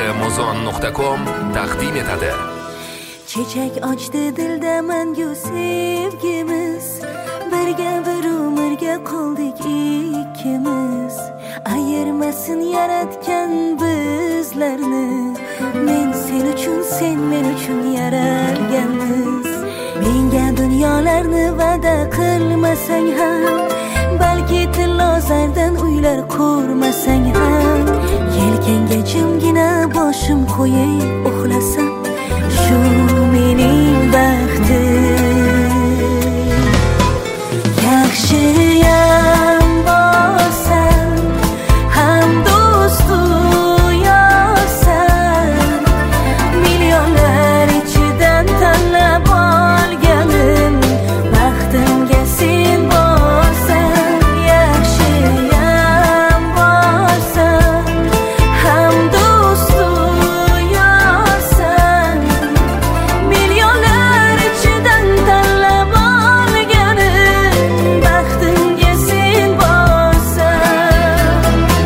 muzon.com taqdim etadi. Chechak ochdi dilda mangu sevgimiz, birga bir umrga qoldik ikkimiz. Ayirmasin yaratgan bizlarni, men sen uchun, sen men uchun yaralganmiz. Menga dunyolarni va'da qilmasang ham, balki tillozardan uylar qurmasang ham, yelkanga jimgina boshim qo'yib uxlasam, shu mening baxtim. Yaxshiyam bo'lsam, ham do'stu yo'qsan, millionlar ichidan tanlab olganim, baxtimga sen bo'lsan. Yaxshiyam bo'lsam, ham do'stu yo'qsan, millionlar ichidan tanlab olganim, baxtimga sen bo'lsan.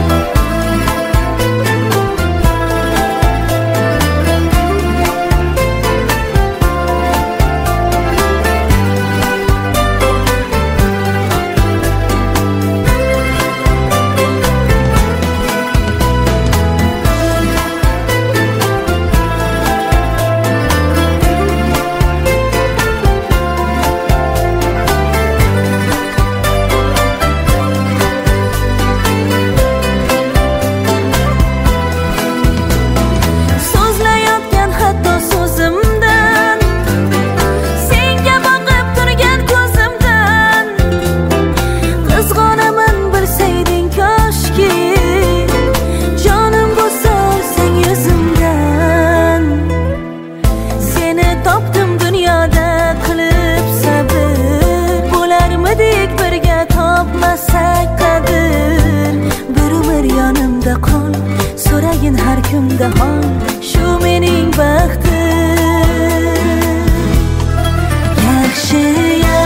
So'zlayotgan hatto so'zimdan, senga boqib turgan ko'zimdan, qizg'onaman bilsayding koshki, jonim bo'lsa olsang yuzimdan. Seni topdim dunyoda qilib sabr, bo'larmidik birga topmasak qadr. Bir umr yonimda qol, so'ragin har kunda hol, shu mening baxtim. Yaxshiyam